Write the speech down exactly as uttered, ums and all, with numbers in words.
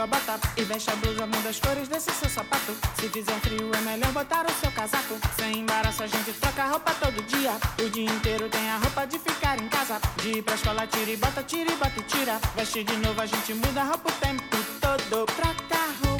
sua bota e veste a blusa, muda as cores desse seu sapato. Se fizer frio é melhor botar o seu casaco. Sem embaraço a gente troca a roupa todo dia. O dia inteiro tem a roupa de ficar em casa. De ir pra escola tira e bota, tira e bota e tira. Veste de novo, a gente muda a roupa o tempo todo. Troca a roupa